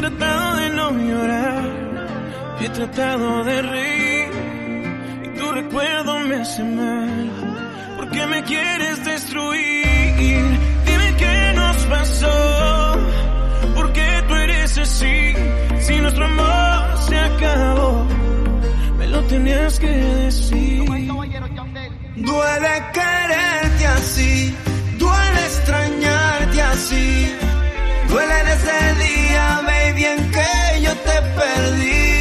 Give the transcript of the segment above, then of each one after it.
tratado de no llorar, he tratado de reír, y tu recuerdo me hace mal, porque me quieres destruir. Dime qué nos pasó, porque tú eres así. Si nuestro amor se acabó, me lo tenías que decir. Duele quererte así, duele extrañarte así, duele desde el día, baby, en que yo te perdí.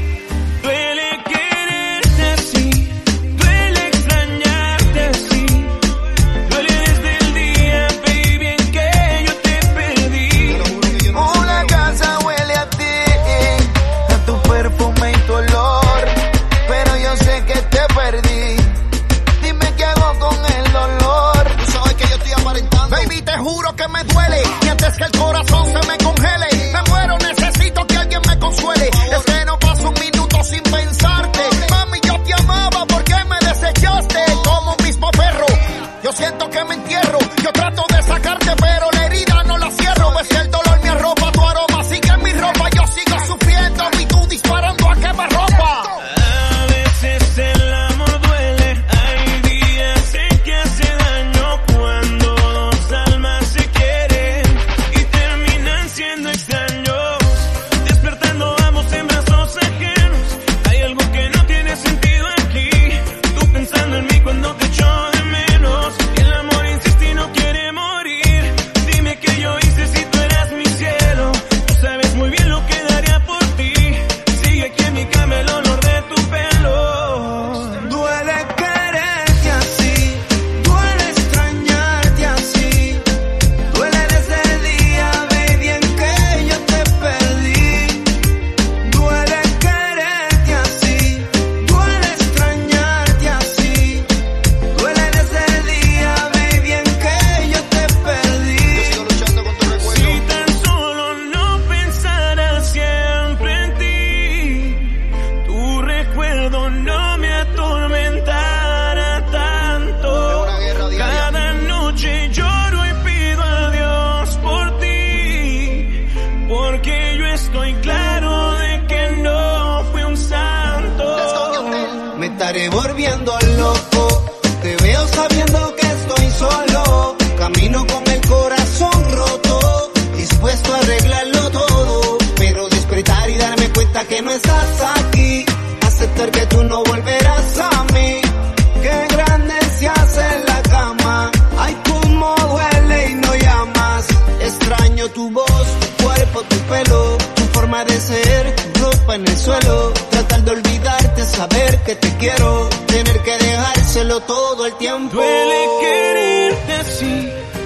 Duele quererte así, duele extrañarte así, duele desde el día, baby, en que yo te perdí. Una casa huele a ti, a tu perfume y tu olor, pero yo sé que te perdí. Dime qué hago con el dolor. Tú sabes que yo estoy aparentando. Baby, te juro que me duele, y antes que el corazón se me congele, me muero, necesito que alguien me consuele. Es que no paso un minuto sin pensarte. Mami, yo te amaba, ¿por qué me desechaste? Como un mismo perro, yo siento que me entierro. Yo trato de sacarte, pero la herida no la cierro. Ves que el dolor me arropa, tu aroma sigue en mi ropa. Yo sigo sufriendo y tú disparando a quemarropa. A veces el amor duele, hay días en que hace daño cuando dos almas se quieren y terminan siendo extraños, despertando ambos en brazos ajenos. Hay algo que no tiene sentido aquí, tú pensando en mí cuando te echo de menos. El amor insiste y no quiere morir. Dime qué yo hice si tú eras mi cielo. Tú sabes muy bien lo que daría por ti. Sigue aquí en mi cama el olor de tu pelo. Duele quererte así, duele extrañarte así, duele desde el día, baby, en que yo te perdí. Duele quererte así, duele extrañarte así, duele desde el día, baby, en que yo te perdí. Yo sigo luchando con tu recuerdo. Si tan solo no pensara siempre en ti, tu recuerdo no me atormentara tanto. Es una guerra diaria. Cada noche lloro y pido a Dios por ti, porque yo estoy claro de que no fui un santo. Me estaré volviendo loco, te veo sabiendo que estoy solo, camino con el corazón roto, dispuesto a arreglarlo todo, pero despertar y darme cuenta que no estás aquí, aceptar que tú no volverás a mí. Qué grande se hace la cama, ay cómo duele y no llamas. Extraño tu voz, tu cuerpo, tu pelo, tu forma de ser, tu ropa en el suelo. Tratar de olvidarte, saber que te quiero, tener que dejárselo todo el tiempo. Duele quererte así,